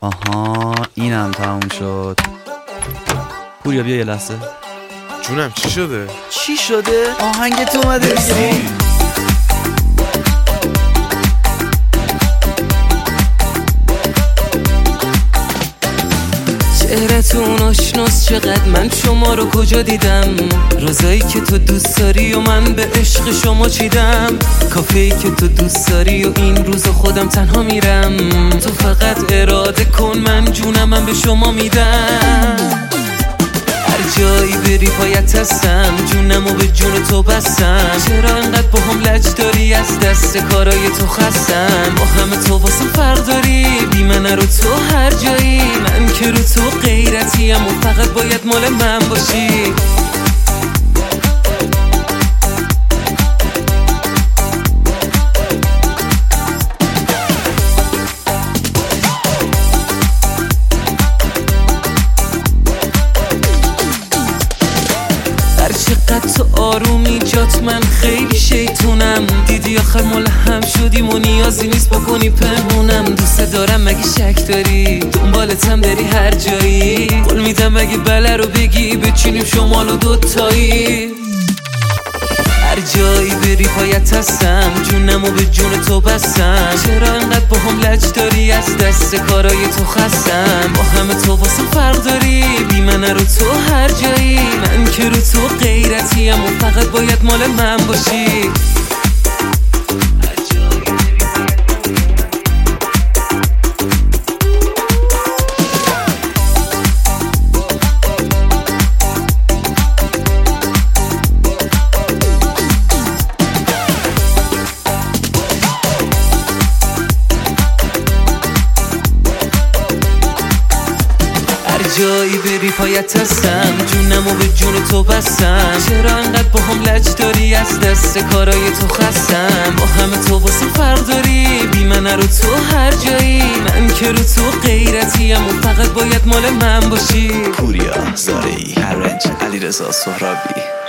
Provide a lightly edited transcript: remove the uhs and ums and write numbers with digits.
آها اینم تموم شد. پوریا بیا یه لحظه. جونم چی شده؟ چی شده؟ آهنگت اومده دیگه. چهرتون آشناس چقدر من شما رو کجا دیدم؟ رازایی که تو دوست داری و من به عشق شما چیدم. کافه‌ای که تو دوست داری و این روز خودم تنها میرم. تو فقط اراده کن من جونم من به شما میدم. هر جایی بری پایت هستم جونم و به جون تو بستم. چرا انقدر با هم لج داری از دست کارای تو خستم. با همه تو واسه فرق داری بی من رو تو هر جایی. من که رو تو غیرتیم و فقط باید مال من باشی. چقدر تو آرومی جات من خیلی شیطونم. دیدی آخر ملهم شدیم و نیازی نیست بکنی پنهونم. دوست دارم مگه شک داری دنبالتم بری هر جایی. قول میدم مگه بله رو بگی بچینیم شمال و دوتایی. هر جایی بری پایت هستم جونم و به جون تو بستم. چرا انقدر با هم لج داری از دست کارای تو خستم. با همه تو واسه فرق داری بی من رو تو هر جایی. من که رو تو غیرتیم و فقط باید مال من باشی. جایی بری پایت هستم جونم و به جون تو بستم. چرا انقدر با هم لج داری از دست کارای تو خستم. با همه تو واسه فرق داری بی من رو تو هر جایی. من که رو تو غیرتیم و فقط باید مال من باشی. پوریا زارعی، هرنج، علیرضا سهرابی.